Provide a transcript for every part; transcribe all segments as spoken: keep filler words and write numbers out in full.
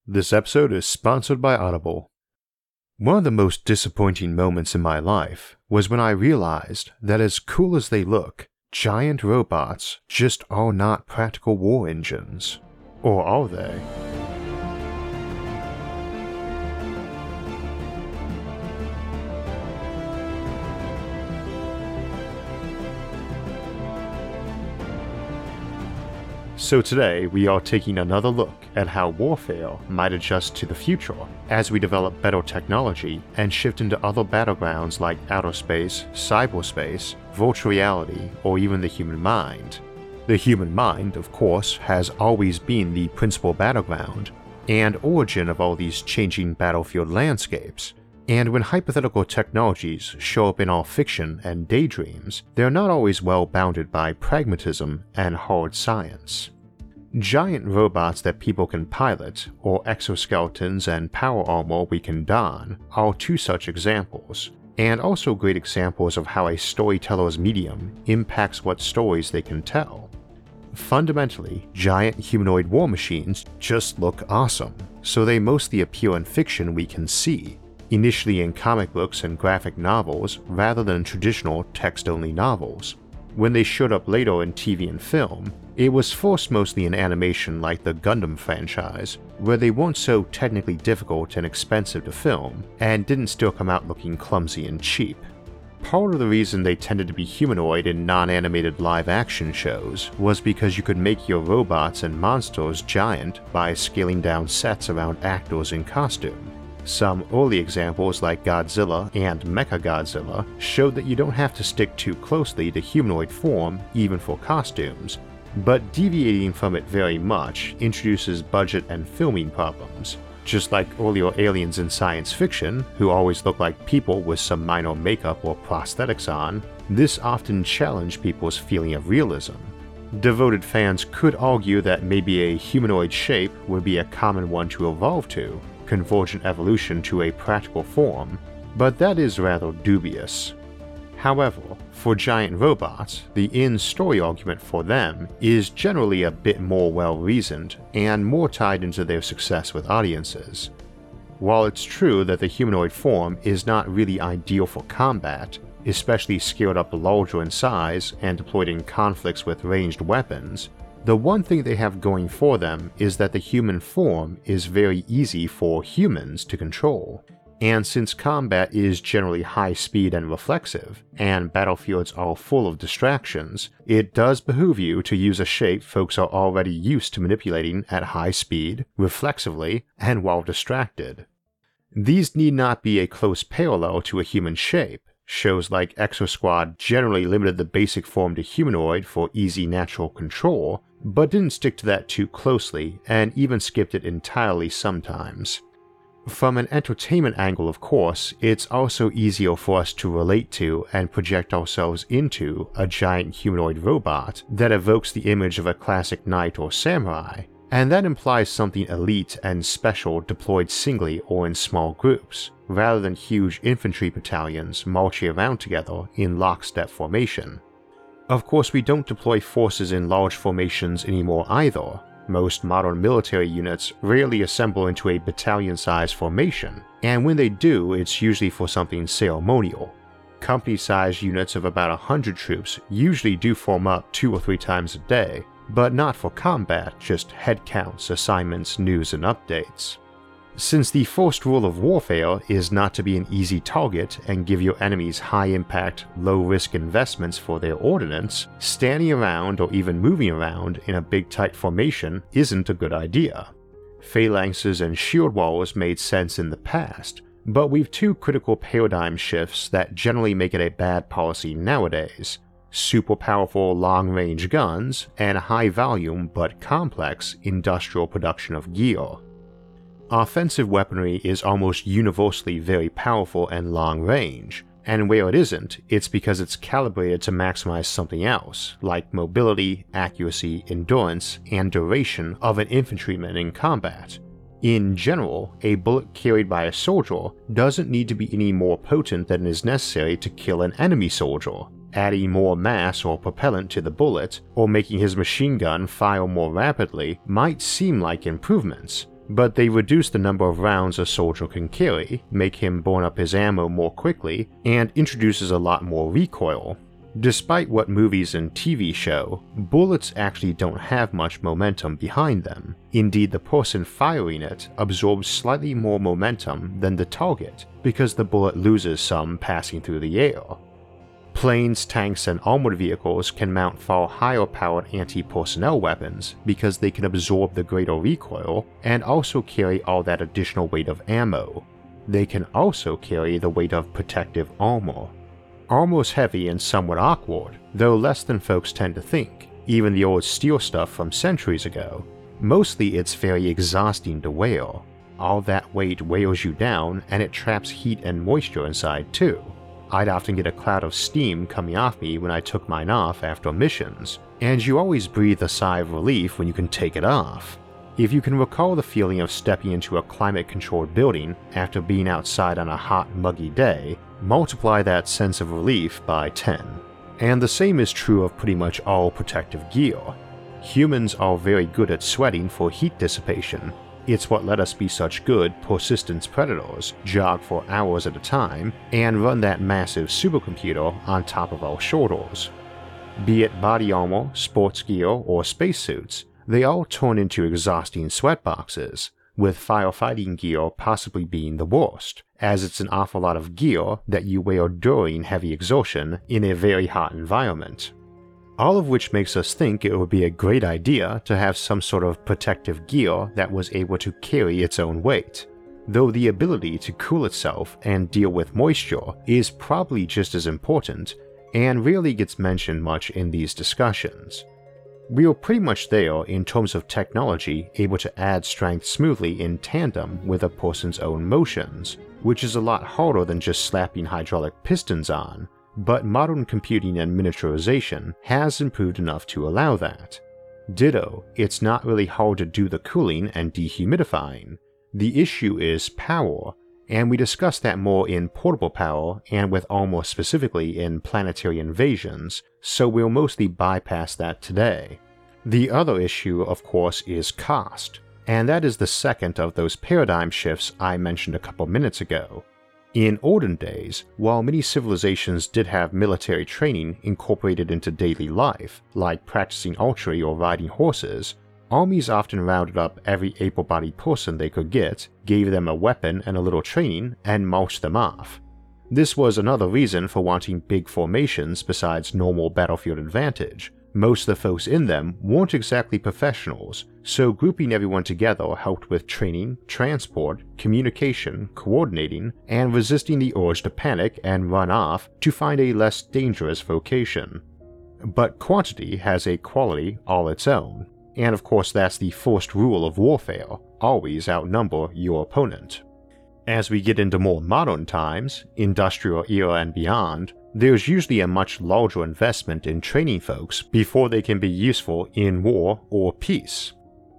This episode is sponsored by Audible. One of the most disappointing moments in my life was when I realized that as cool as they look, giant robots just are not practical war engines. Or are they? So today we are taking another look at how warfare might adjust to the future as we develop better technology and shift into other battlegrounds like outer space, cyberspace, virtual reality, or even the human mind. The human mind, of course, has always been the principal battleground and origin of all these changing battlefield landscapes. And when hypothetical technologies show up in our fiction and daydreams, they're not always well bounded by pragmatism and hard science. Giant robots that people can pilot, or exoskeletons and power armor we can don, are two such examples, and also great examples of how a storyteller's medium impacts what stories they can tell. Fundamentally, giant humanoid war machines just look awesome, so they mostly appear in fiction we can see, initially in comic books and graphic novels rather than traditional text-only novels. When they showed up later in T V and film, it was first mostly in animation like the Gundam franchise, where they weren't so technically difficult and expensive to film, and didn't still come out looking clumsy and cheap. Part of the reason they tended to be humanoid in non-animated live-action shows was because you could make your robots and monsters giant by scaling down sets around actors in costume. Some early examples like Godzilla and Mechagodzilla showed that you don't have to stick too closely to humanoid form even for costumes, but deviating from it very much introduces budget and filming problems. Just like earlier aliens in science fiction, who always look like people with some minor makeup or prosthetics on, this often challenged people's feeling of realism. Devoted fans could argue that maybe a humanoid shape would be a common one to evolve to, convergent evolution to a practical form, but that is rather dubious. However, for giant robots, the in-story argument for them is generally a bit more well-reasoned and more tied into their success with audiences. While it's true that the humanoid form is not really ideal for combat, especially scaled up larger in size and deployed in conflicts with ranged weapons, the one thing they have going for them is that the human form is very easy for humans to control. And since combat is generally high speed and reflexive, and battlefields are full of distractions, it does behoove you to use a shape folks are already used to manipulating at high speed, reflexively, and while distracted. These need not be a close parallel to a human shape. Shows like Exosquad generally limited the basic form to humanoid for easy natural control, but didn't stick to that too closely and even skipped it entirely sometimes. From an entertainment angle, of course, it's also easier for us to relate to and project ourselves into a giant humanoid robot that evokes the image of a classic knight or samurai, and that implies something elite and special deployed singly or in small groups, rather than huge infantry battalions marching around together in lockstep formation. Of course, we don't deploy forces in large formations anymore either. Most modern military units rarely assemble into a battalion-sized formation, and when they do, it's usually for something ceremonial. Company-sized units of about one hundred troops usually do form up two or three times a day, but not for combat, just head counts, assignments, news, and updates. Since the first rule of warfare is not to be an easy target and give your enemies high-impact, low-risk investments for their ordnance, standing around or even moving around in a big tight formation isn't a good idea. Phalanxes and shield walls made sense in the past, but we've two critical paradigm shifts that generally make it a bad policy nowadays: super powerful long-range guns and high-volume but complex industrial production of gear. Offensive weaponry is almost universally very powerful and long-range, and where it isn't, it's because it's calibrated to maximize something else, like mobility, accuracy, endurance, and duration of an infantryman in combat. In general, a bullet carried by a soldier doesn't need to be any more potent than is necessary to kill an enemy soldier. Adding more mass or propellant to the bullet, or making his machine gun fire more rapidly might seem like improvements, but they reduce the number of rounds a soldier can carry, make him burn up his ammo more quickly, and introduces a lot more recoil. Despite what movies and T V show, bullets actually don't have much momentum behind them. Indeed, the person firing it absorbs slightly more momentum than the target because the bullet loses some passing through the air. Planes, tanks, and armored vehicles can mount far higher powered anti-personnel weapons because they can absorb the greater recoil and also carry all that additional weight of ammo. They can also carry the weight of protective armor. Armor's heavy and somewhat awkward, though less than folks tend to think, even the old steel stuff from centuries ago. Mostly it's very exhausting to wear. All that weight wears you down and it traps heat and moisture inside too. I'd often get a cloud of steam coming off me when I took mine off after missions, and you always breathe a sigh of relief when you can take it off. If you can recall the feeling of stepping into a climate-controlled building after being outside on a hot, muggy day, multiply that sense of relief by ten. And the same is true of pretty much all protective gear. Humans are very good at sweating for heat dissipation. It's what let us be such good, persistent predators, jog for hours at a time, and run that massive supercomputer on top of our shoulders. Be it body armor, sports gear, or spacesuits, they all turn into exhausting sweatboxes, with firefighting gear possibly being the worst, as it's an awful lot of gear that you wear during heavy exertion in a very hot environment. All of which makes us think it would be a great idea to have some sort of protective gear that was able to carry its own weight, though the ability to cool itself and deal with moisture is probably just as important and rarely gets mentioned much in these discussions. We are pretty much there in terms of technology able to add strength smoothly in tandem with a person's own motions, which is a lot harder than just slapping hydraulic pistons on, but modern computing and miniaturization has improved enough to allow that. Ditto, it's not really hard to do the cooling and dehumidifying. The issue is power, and we discuss that more in portable power and with armor specifically in Planetary Invasions, so we'll mostly bypass that today. The other issue, of course, is cost, and that is the second of those paradigm shifts I mentioned a couple minutes ago. In olden days, while many civilizations did have military training incorporated into daily life, like practicing archery or riding horses, armies often rounded up every able-bodied person they could get, gave them a weapon and a little training, and marched them off. This was another reason for wanting big formations besides normal battlefield advantage. Most of the folks in them weren't exactly professionals, so grouping everyone together helped with training, transport, communication, coordinating, and resisting the urge to panic and run off to find a less dangerous vocation. But quantity has a quality all its own. And of course that's the first rule of warfare, always outnumber your opponent. As we get into more modern times, industrial era and beyond, there's usually a much larger investment in training folks before they can be useful in war or peace.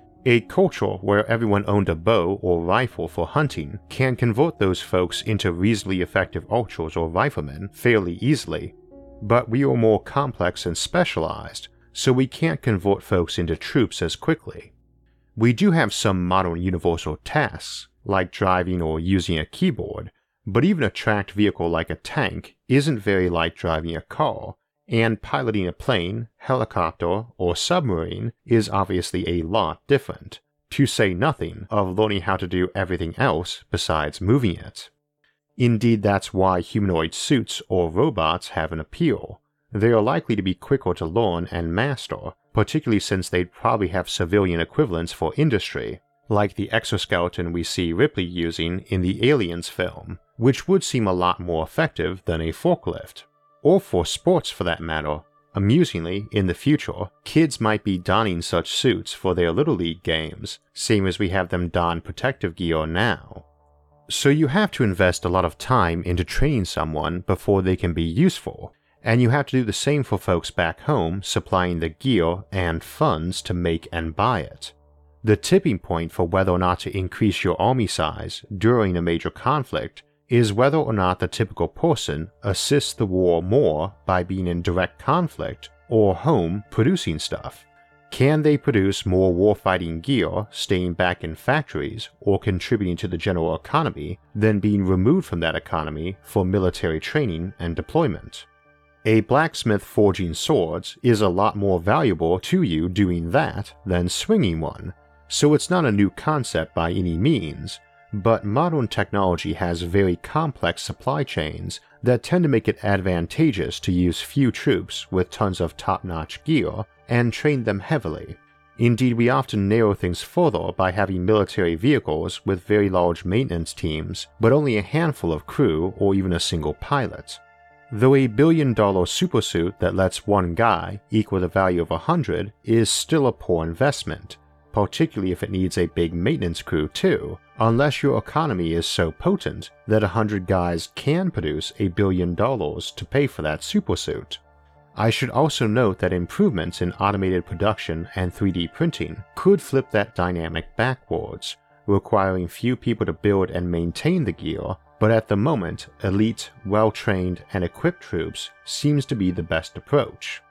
A culture where everyone owned a bow or rifle for hunting can convert those folks into reasonably effective archers or riflemen fairly easily, but we are more complex and specialized, so we can't convert folks into troops as quickly. We do have some modern universal tasks, like driving or using a keyboard, but even a tracked vehicle like a tank isn't very like driving a car, and piloting a plane, helicopter, or submarine is obviously a lot different, to say nothing of learning how to do everything else besides moving it. Indeed, that's why humanoid suits or robots have an appeal. They are likely to be quicker to learn and master, particularly since they'd probably have civilian equivalents for industry, like the exoskeleton we see Ripley using in the Aliens film, which would seem a lot more effective than a forklift. Or for sports for that matter. Amusingly, in the future, kids might be donning such suits for their Little League games, same as we have them don protective gear now. So you have to invest a lot of time into training someone before they can be useful, and you have to do the same for folks back home supplying the gear and funds to make and buy it. The tipping point for whether or not to increase your army size during a major conflict is whether or not the typical person assists the war more by being in direct conflict or home producing stuff. Can they produce more warfighting gear staying back in factories or contributing to the general economy than being removed from that economy for military training and deployment? A blacksmith forging swords is a lot more valuable to you doing that than swinging one, so it's not a new concept by any means, but modern technology has very complex supply chains that tend to make it advantageous to use few troops with tons of top-notch gear and train them heavily. Indeed, we often narrow things further by having military vehicles with very large maintenance teams, but only a handful of crew or even a single pilot. Though a billion-dollar supersuit that lets one guy equal the value of a hundred is still a poor investment, particularly if it needs a big maintenance crew too, unless your economy is so potent that a hundred guys can produce a billion dollars to pay for that supersuit. I should also note that improvements in automated production and three D printing could flip that dynamic backwards, requiring few people to build and maintain the gear, but at the moment, elite, well-trained, and equipped troops seems to be the best approach.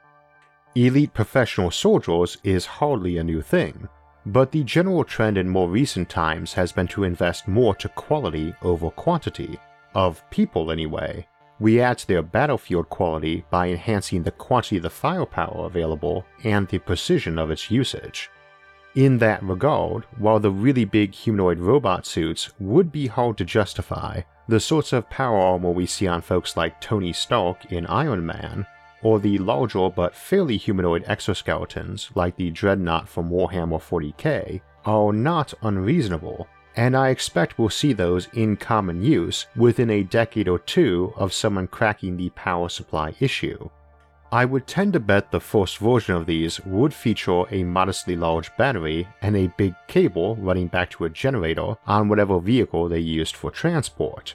Elite professional soldiers is hardly a new thing, but the general trend in more recent times has been to invest more to quality over quantity, of people anyway. We add to their battlefield quality by enhancing the quantity of the firepower available and the precision of its usage. In that regard, while the really big humanoid robot suits would be hard to justify, the sorts of power armor we see on folks like Tony Stark in Iron Man, or the larger but fairly humanoid exoskeletons like the Dreadnought from Warhammer forty K, are not unreasonable, and I expect we'll see those in common use within a decade or two of someone cracking the power supply issue. I would tend to bet the first version of these would feature a modestly large battery and a big cable running back to a generator on whatever vehicle they used for transport.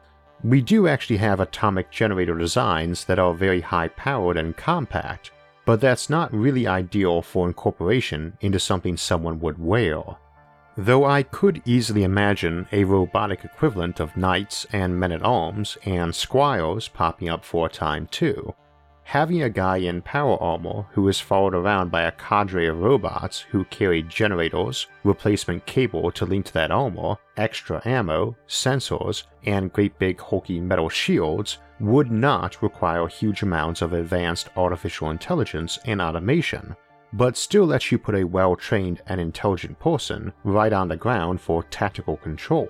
We do actually have atomic generator designs that are very high-powered and compact, but that's not really ideal for incorporation into something someone would wear. Though I could easily imagine a robotic equivalent of knights and men-at-arms and squires popping up for a time too. Having a guy in power armor who is followed around by a cadre of robots who carry generators, replacement cable to link to that armor, extra ammo, sensors, and great big hulky metal shields would not require huge amounts of advanced artificial intelligence and automation, but still lets you put a well-trained and intelligent person right on the ground for tactical control.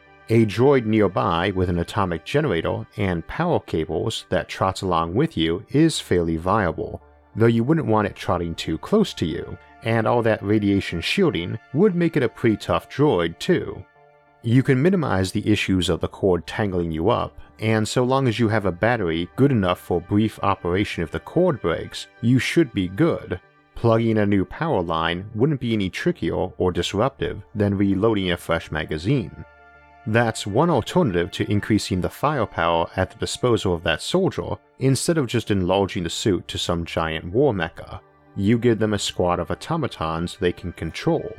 A droid nearby with an atomic generator and power cables that trots along with you is fairly viable, though you wouldn't want it trotting too close to you, and all that radiation shielding would make it a pretty tough droid too. You can minimize the issues of the cord tangling you up, and so long as you have a battery good enough for brief operation if the cord breaks, you should be good. Plugging a new power line wouldn't be any trickier or disruptive than reloading a fresh magazine. That's one alternative to increasing the firepower at the disposal of that soldier instead of just enlarging the suit to some giant war mecha. You give them a squad of automatons they can control.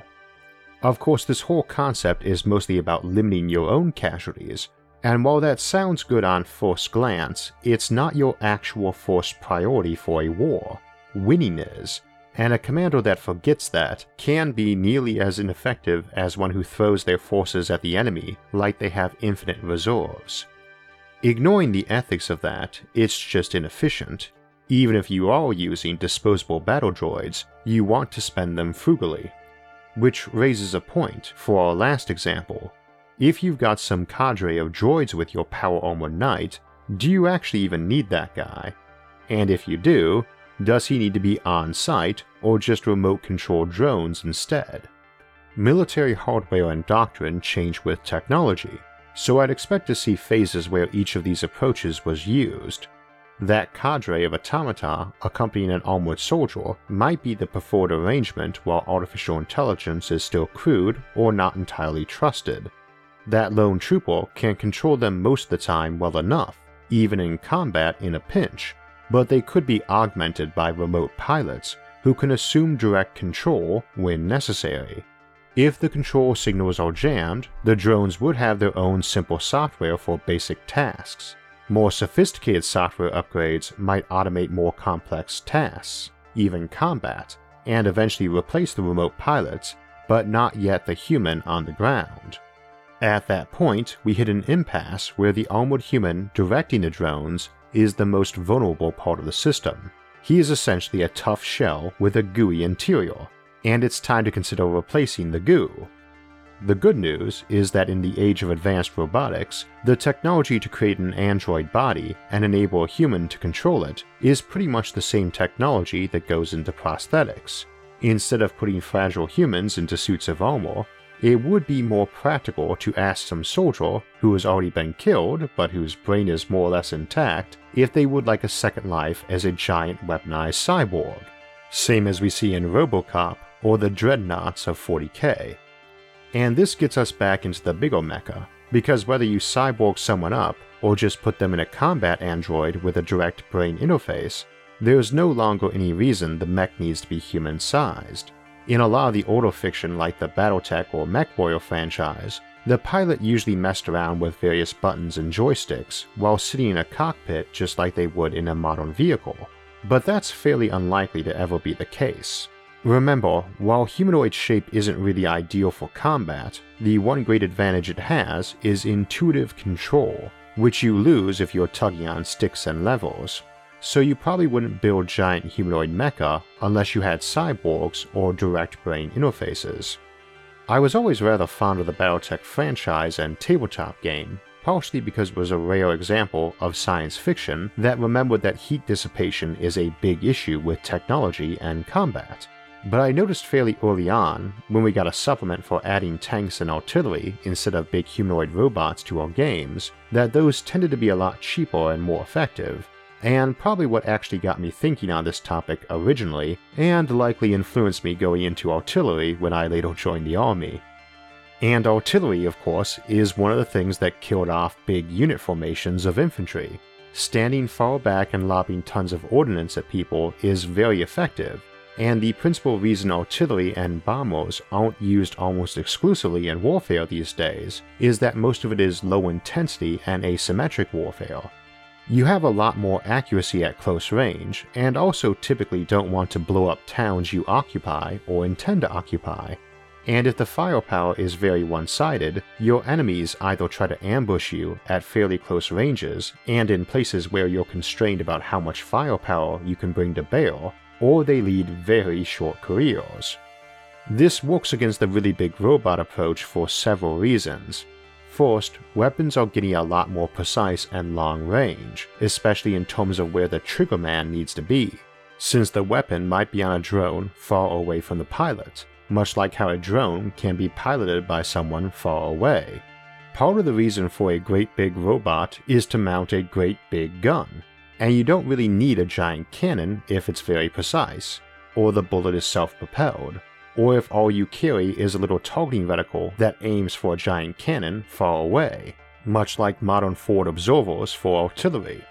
Of course, this whole concept is mostly about limiting your own casualties, and while that sounds good on first glance, it's not your actual first priority for a war. Winning is. And a commander that forgets that can be nearly as ineffective as one who throws their forces at the enemy like they have infinite reserves. Ignoring the ethics of that, it's just inefficient. Even if you are using disposable battle droids, you want to spend them frugally. Which raises a point for our last example. If you've got some cadre of droids with your power armor knight, do you actually even need that guy? And if you do, does he need to be on-site or just remote-controlled drones instead? Military hardware and doctrine change with technology, so I'd expect to see phases where each of these approaches was used. That cadre of automata accompanying an armored soldier might be the preferred arrangement while artificial intelligence is still crude or not entirely trusted. That lone trooper can control them most of the time well enough, even in combat in a pinch, but they could be augmented by remote pilots who can assume direct control when necessary. If the control signals are jammed, the drones would have their own simple software for basic tasks. More sophisticated software upgrades might automate more complex tasks, even combat, and eventually replace the remote pilots, but not yet the human on the ground. At that point, we hit an impasse where the armored human directing the drones is the most vulnerable part of the system. He is essentially a tough shell with a gooey interior, and it's time to consider replacing the goo. The good news is that in the age of advanced robotics, the technology to create an android body and enable a human to control it is pretty much the same technology that goes into prosthetics. Instead of putting fragile humans into suits of armor, it would be more practical to ask some soldier who has already been killed but whose brain is more or less intact if they would like a second life as a giant weaponized cyborg, same as we see in RoboCop or the Dreadnoughts of forty K. And this gets us back into the bigger mecha, because whether you cyborg someone up or just put them in a combat android with a direct brain interface, there's no longer any reason the mech needs to be human-sized. In a lot of the older fiction like the Battletech or MechWarrior franchise, the pilot usually messed around with various buttons and joysticks while sitting in a cockpit just like they would in a modern vehicle, but that's fairly unlikely to ever be the case. Remember, while humanoid shape isn't really ideal for combat, the one great advantage it has is intuitive control, which you lose if you're tugging on sticks and levers. So you probably wouldn't build giant humanoid mecha unless you had cyborgs or direct brain interfaces. I was always rather fond of the Battletech franchise and tabletop game, partially because it was a rare example of science fiction that remembered that heat dissipation is a big issue with technology and combat. But I noticed fairly early on, when we got a supplement for adding tanks and artillery instead of big humanoid robots to our games, that those tended to be a lot cheaper and more effective, and probably what actually got me thinking on this topic originally, and likely influenced me going into artillery when I later joined the army. And artillery, of course, is one of the things that killed off big unit formations of infantry. Standing far back and lobbing tons of ordnance at people is very effective, and the principal reason artillery and bombers aren't used almost exclusively in warfare these days is that most of it is low intensity and asymmetric warfare. You have a lot more accuracy at close range, and also typically don't want to blow up towns you occupy or intend to occupy. And if the firepower is very one-sided, your enemies either try to ambush you at fairly close ranges and in places where you're constrained about how much firepower you can bring to bear, or they lead very short careers. This works against the really big robot approach for several reasons. First, weapons are getting a lot more precise and long range, especially in terms of where the triggerman needs to be, since the weapon might be on a drone far away from the pilot, much like how a drone can be piloted by someone far away. Part of the reason for a great big robot is to mount a great big gun, and you don't really need a giant cannon if it's very precise, or the bullet is self-propelled, or if all you carry is a little targeting reticle that aims for a giant cannon far away, much like modern forward observers for artillery.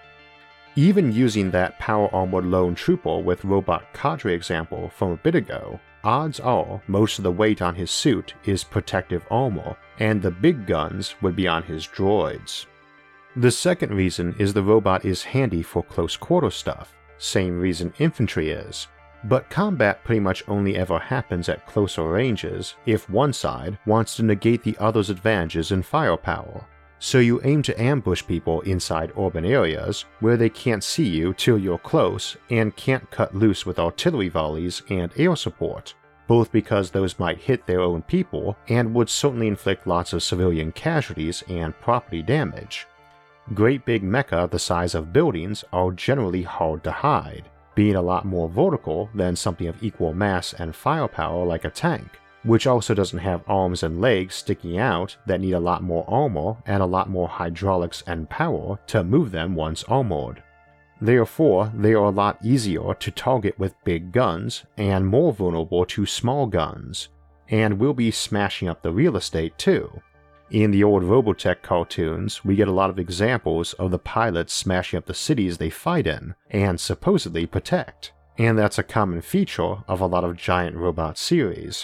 Even using that power-armored lone trooper with robot cadre example from a bit ago, odds are most of the weight on his suit is protective armor, and the big guns would be on his droids. The second reason is the robot is handy for close quarter stuff, same reason infantry is. But combat pretty much only ever happens at closer ranges if one side wants to negate the other's advantages in firepower, so you aim to ambush people inside urban areas where they can't see you till you're close and can't cut loose with artillery volleys and air support, both because those might hit their own people and would certainly inflict lots of civilian casualties and property damage. Great big mecha the size of buildings are generally hard to hide, being a lot more vertical than something of equal mass and firepower like a tank, which also doesn't have arms and legs sticking out that need a lot more armor and a lot more hydraulics and power to move them once armored. Therefore, they are a lot easier to target with big guns and more vulnerable to small guns, and will be smashing up the real estate too. In the old Robotech cartoons, we get a lot of examples of the pilots smashing up the cities they fight in and supposedly protect, and that's a common feature of a lot of giant robot series.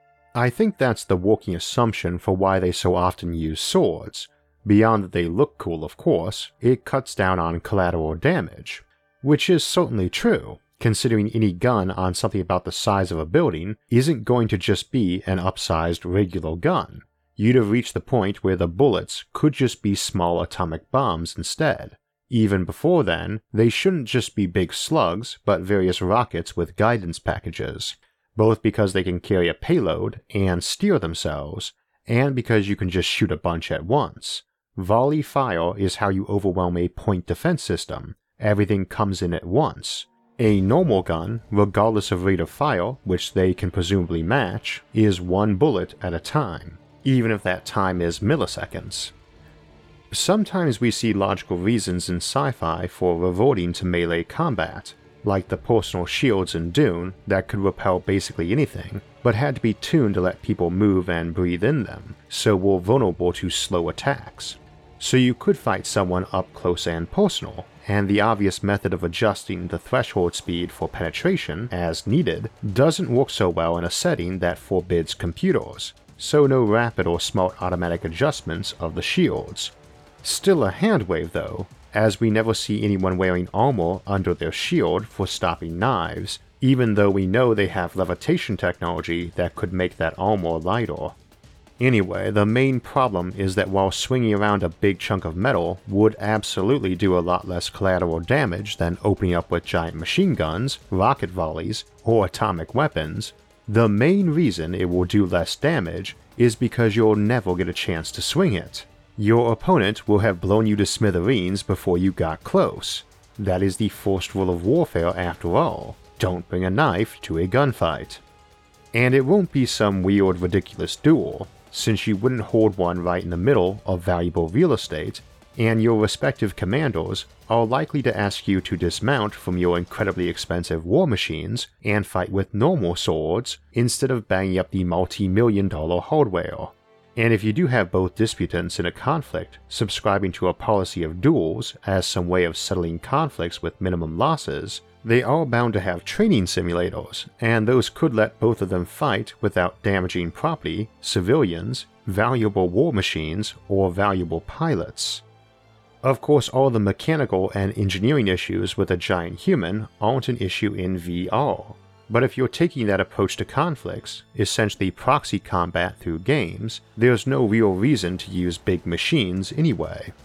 I think that's the working assumption for why they so often use swords. Beyond that they look cool, of course, it cuts down on collateral damage, which is certainly true, considering any gun on something about the size of a building isn't going to just be an upsized regular gun. You'd have reached the point where the bullets could just be small atomic bombs instead. Even before then, they shouldn't just be big slugs, but various rockets with guidance packages, both because they can carry a payload and steer themselves, and because you can just shoot a bunch at once. Volley fire is how you overwhelm a point defense system. Everything comes in at once. A normal gun, regardless of rate of fire, which they can presumably match, is one bullet at a time, even if that time is milliseconds. Sometimes we see logical reasons in sci-fi for reverting to melee combat, like the personal shields in Dune that could repel basically anything, but had to be tuned to let people move and breathe in them, so were vulnerable to slow attacks. So you could fight someone up close and personal, and the obvious method of adjusting the threshold speed for penetration as needed doesn't work so well in a setting that forbids computers, so no rapid or smart automatic adjustments of the shields. Still a hand wave though, as we never see anyone wearing armor under their shield for stopping knives, even though we know they have levitation technology that could make that armor lighter. Anyway, the main problem is that while swinging around a big chunk of metal would absolutely do a lot less collateral damage than opening up with giant machine guns, rocket volleys, or atomic weapons, the main reason it will do less damage is because you'll never get a chance to swing it. Your opponent will have blown you to smithereens before you got close. That is the first rule of warfare after all. Don't bring a knife to a gunfight. And it won't be some weird ridiculous duel, since you wouldn't hold one right in the middle of valuable real estate, and your respective commanders are likely to ask you to dismount from your incredibly expensive war machines and fight with normal swords instead of banging up the multi-million dollar hardware. And if you do have both disputants in a conflict subscribing to a policy of duels as some way of settling conflicts with minimum losses, they are bound to have training simulators, and those could let both of them fight without damaging property, civilians, valuable war machines, or valuable pilots. Of course, all the mechanical and engineering issues with a giant human aren't an issue in V R, but if you're taking that approach to conflicts, essentially proxy combat through games, there's no real reason to use big machines anyway.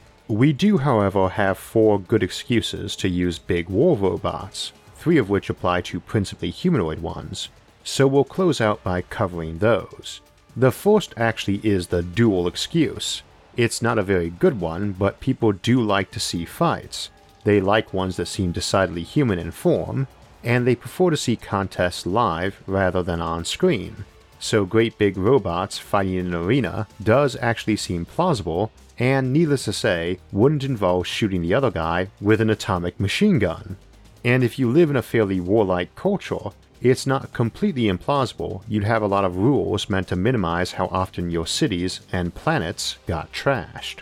We do, however, have four good excuses to use big war robots, three of which apply to principally humanoid ones, so we'll close out by covering those. The first actually is the duel excuse. It's not a very good one, but people do like to see fights. They like ones that seem decidedly human in form, and they prefer to see contests live rather than on screen. So great big robots fighting in an arena does actually seem plausible, and needless to say, wouldn't involve shooting the other guy with an atomic machine gun. And if you live in a fairly warlike culture, it's not completely implausible you'd have a lot of rules meant to minimize how often your cities and planets got trashed.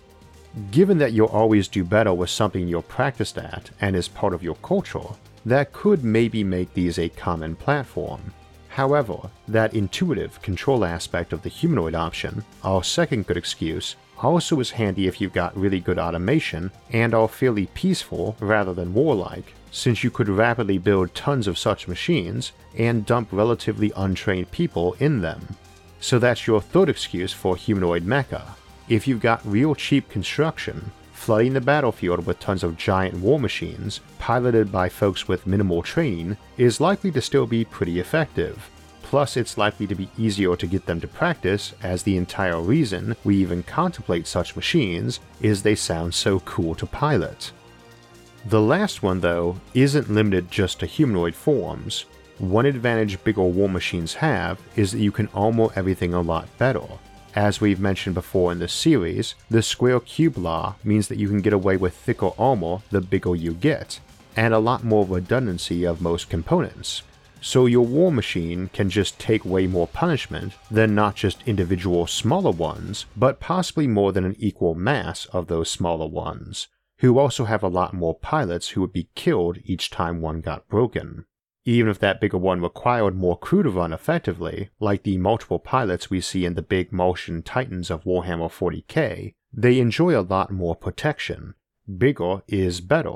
Given that you'll always do better with something you're practiced at and is part of your culture, that could maybe make these a common platform. However, that intuitive control aspect of the humanoid option, our second good excuse, also is handy if you've got really good automation and are fairly peaceful rather than warlike, since you could rapidly build tons of such machines and dump relatively untrained people in them. So that's your third excuse for humanoid mecha. If you've got real cheap construction, flooding the battlefield with tons of giant war machines, piloted by folks with minimal training, is likely to still be pretty effective. Plus, it's likely to be easier to get them to practice, as the entire reason we even contemplate such machines is they sound so cool to pilot. The last one, though, isn't limited just to humanoid forms. One advantage bigger war machines have is that you can armor everything a lot better. As we've mentioned before in this series, the square cube law means that you can get away with thicker armor the bigger you get, and a lot more redundancy of most components. So your war machine can just take way more punishment than not just individual smaller ones, but possibly more than an equal mass of those smaller ones, who also have a lot more pilots who would be killed each time one got broken. Even if that bigger one required more crew to run effectively, like the multiple pilots we see in the big Martian Titans of Warhammer forty K, they enjoy a lot more protection. Bigger is better,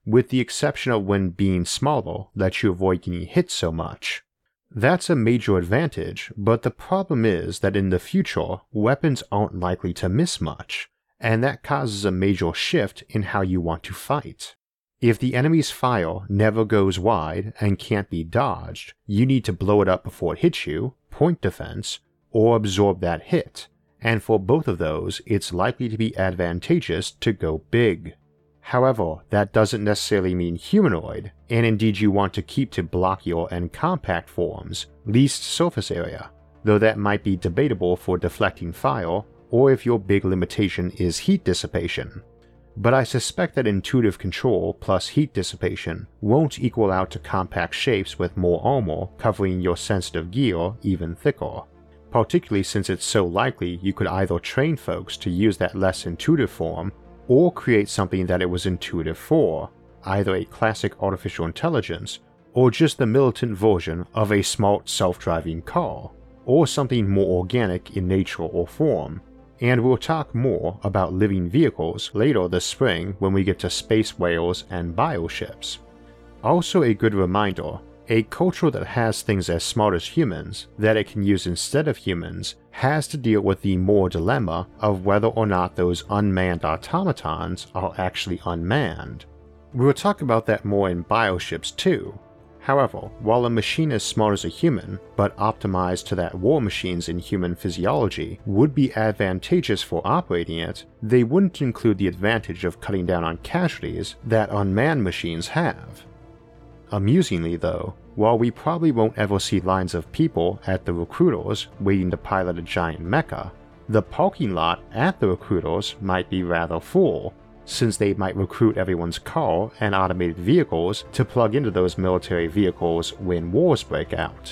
with the exception of when being smaller lets you avoid getting hit so much. That's a major advantage, but the problem is that in the future, weapons aren't likely to miss much, and that causes a major shift in how you want to fight. If the enemy's fire never goes wide and can't be dodged, you need to blow it up before it hits you, point defense, or absorb that hit, and for both of those, it's likely to be advantageous to go big. However, that doesn't necessarily mean humanoid, and indeed you want to keep to blockier and compact forms, least surface area, though that might be debatable for deflecting fire, or if your big limitation is heat dissipation. But I suspect that intuitive control plus heat dissipation won't equal out to compact shapes with more armor covering your sensitive gear even thicker, particularly since it's so likely you could either train folks to use that less intuitive form or create something that it was intuitive for, either a classic artificial intelligence or just the militant version of a smart self-driving car, or something more organic in nature or form. And we'll talk more about living vehicles later this spring when we get to space whales and bioships. Also a good reminder, a culture that has things as smart as humans that it can use instead of humans has to deal with the moral dilemma of whether or not those unmanned automatons are actually unmanned. We'll talk about that more in bioships too. However, while a machine as smart as a human, but optimized to that war machines in human physiology would be advantageous for operating it, they wouldn't include the advantage of cutting down on casualties that unmanned machines have. Amusingly though, while we probably won't ever see lines of people at the recruiters waiting to pilot a giant mecha, the parking lot at the recruiters might be rather full, since they might recruit everyone's car and automated vehicles to plug into those military vehicles when wars break out.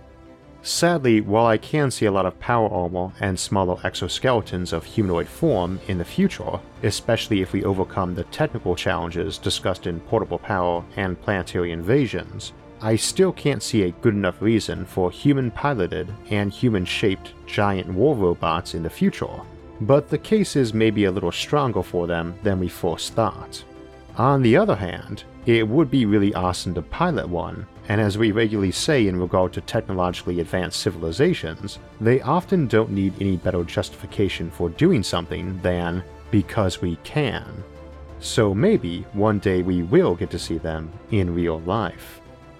Sadly, while I can see a lot of power armor and smaller exoskeletons of humanoid form in the future, especially if we overcome the technical challenges discussed in Portable Power and Planetary Invasions, I still can't see a good enough reason for human-piloted and human-shaped giant war robots in the future, but the case is maybe a little stronger for them than we first thought. On the other hand, it would be really awesome to pilot one, and as we regularly say in regard to technologically advanced civilizations, they often don't need any better justification for doing something than because we can. So maybe one day we will get to see them in real life.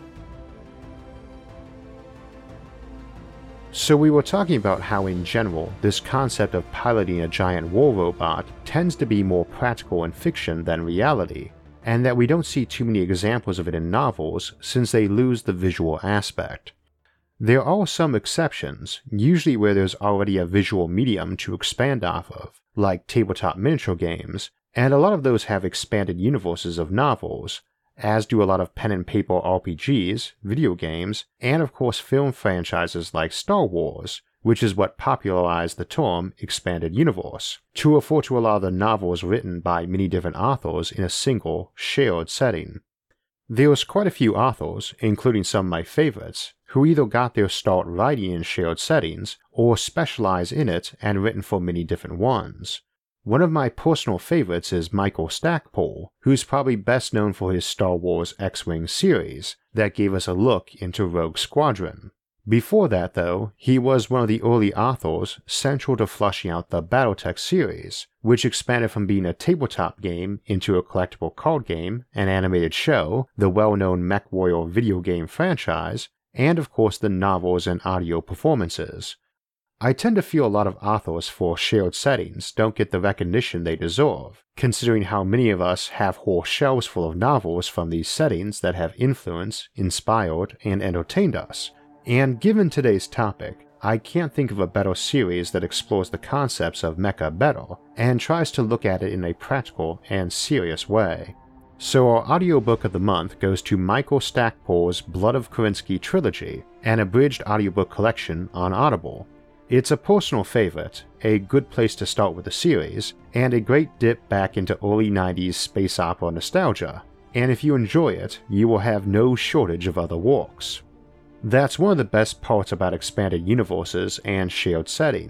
So we were talking about how in general, this concept of piloting a giant war robot tends to be more practical in fiction than reality, and that we don't see too many examples of it in novels since they lose the visual aspect. There are some exceptions, usually where there's already a visual medium to expand off of, like tabletop miniature games, and a lot of those have expanded universes of novels, as do a lot of pen and paper R P Gs, video games, and of course film franchises like Star Wars, which is what popularized the term expanded universe, to refer to a lot of the novels written by many different authors in a single, shared setting. There's quite a few authors, including some of my favorites, who either got their start writing in shared settings or specialize in it and written for many different ones. One of my personal favorites is Michael Stackpole, who's probably best known for his Star Wars X-Wing series that gave us a look into Rogue Squadron. Before that though, he was one of the early authors central to flushing out the Battletech series, which expanded from being a tabletop game into a collectible card game, an animated show, the well-known MechWarrior video game franchise, and of course the novels and audio performances. I tend to feel a lot of authors for shared settings don't get the recognition they deserve, considering how many of us have whole shelves full of novels from these settings that have influenced, inspired, and entertained us. And given today's topic, I can't think of a better series that explores the concepts of mecha better and tries to look at it in a practical and serious way. So our audiobook of the month goes to Michael Stackpole's Blood of Kerensky trilogy, an abridged audiobook collection on Audible. It's a personal favorite, a good place to start with the series, and a great dip back into early nineties space opera nostalgia, and if you enjoy it, you will have no shortage of other works. That's one of the best parts about expanded universes and shared settings.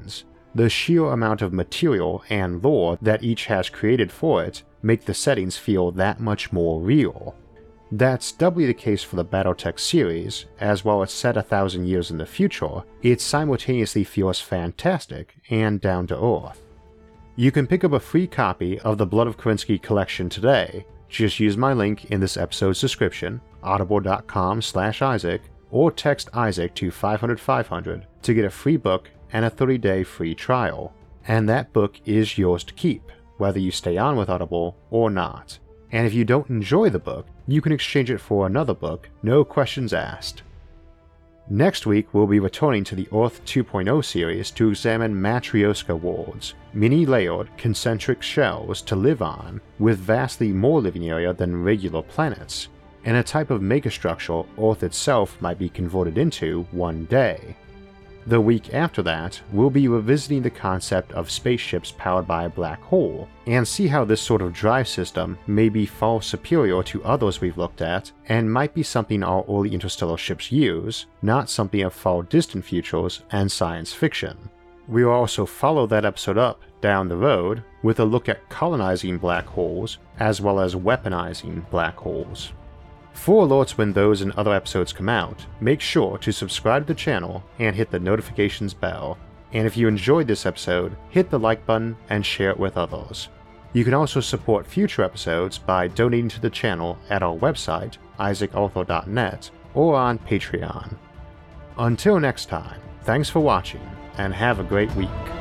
The sheer amount of material and lore that each has created for it make the settings feel that much more real. That's doubly the case for the BattleTech series, as while it's set a thousand years in the future, it simultaneously feels fantastic and down to earth. You can pick up a free copy of the Blood of Kerensky collection today. Just use my link in this episode's description, audible.com slash Isaac, or text Isaac to five hundred five hundred to get a free book and a thirty day free trial. And that book is yours to keep, whether you stay on with Audible or not. And if you don't enjoy the book, you can exchange it for another book, no questions asked. Next week, we'll be returning to the Earth two point oh series to examine Matryoshka worlds, many-layered, concentric shells to live on, with vastly more living area than regular planets, and a type of megastructure Earth itself might be converted into one day. The week after that, we'll be revisiting the concept of spaceships powered by a black hole, and see how this sort of drive system may be far superior to others we've looked at, and might be something our early interstellar ships use, not something of far distant futures and science fiction. We'll also follow that episode up down the road with a look at colonizing black holes, as well as weaponizing black holes. For alerts when those and other episodes come out, make sure to subscribe to the channel and hit the notifications bell. And if you enjoyed this episode, hit the like button and share it with others. You can also support future episodes by donating to the channel at our website, isaac arthur dot net, or on Patreon. Until next time, thanks for watching, and have a great week.